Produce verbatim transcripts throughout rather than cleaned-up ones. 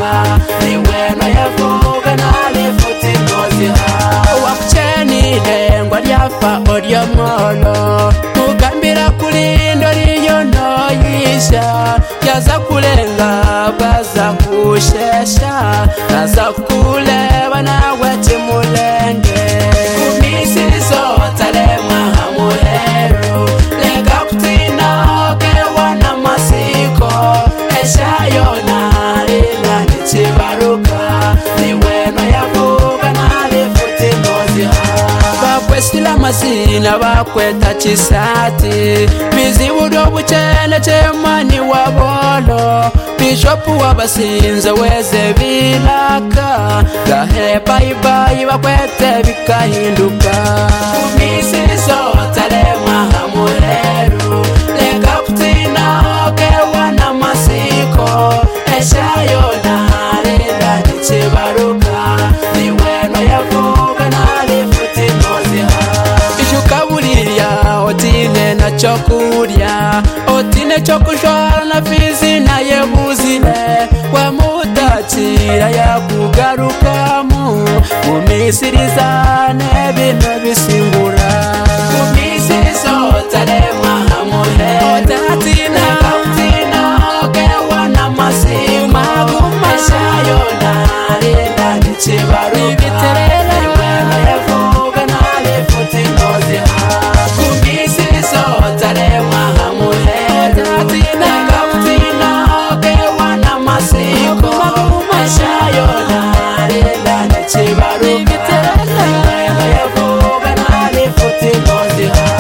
niwe no yavuga nalifuti noziha wakucheni lengwa lyafa olyo molo mugambira kulindo liyo noyisha yaza kulenga baza kushesha naza kuleba nawe timulenge kumisiri zotalemwa hamuheru lega kutina kewana masiko eshayona lila nichibaruka niweno yavuga nalifuti noziha bakwesila masina bakweta chisati bizibudo buchene chemani wabolo bishopu wabasinze weze bilaka gahe bye bye bakwete bikahinduka kumisiri zotalemwa hamuheru lega kutina kewana masiko eshayona lila nichibaruka niweno yavuga nalifuti noziha ishukabuliya otine na chokulya otine chokushwara na fizi na yebuzile wamutachira yakugarukamu mumisiriza nebino bisingura kumisiri zotalemwa hamuheru otatina kautina kewana masima eshayona lila nichibaruka niweno yavuga nalifuti noziha kumisiri zotalemwa hamuheru otatina kautina kewana masiko eshayona lila nichibaruka niweno yavuga nalifuti noziha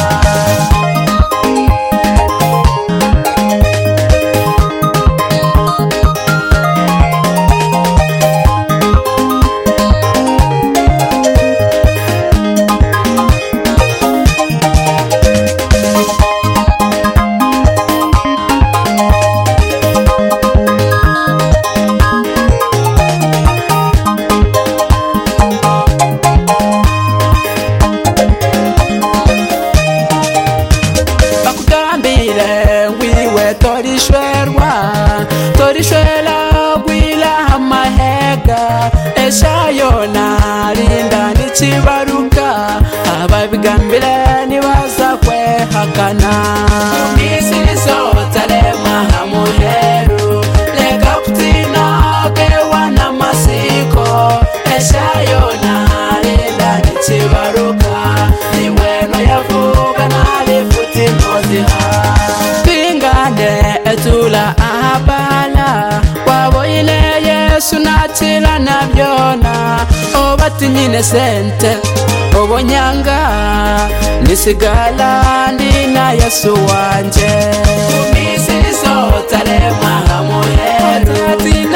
torishwela gwila hamahega eshayona linda nichibaruka ababigambira nibaza kwehakana kumisiri zotalemwa hamuheru lega kutina kewana masiko eshayona linda nichibaruka niweno yavuga nalifuti noziha pingane etula abala waboyile Yesu natila nabyona obatinyine sente obonyanga nisigala ndina Yesu wanje kumisiri zotalemwa hamuheru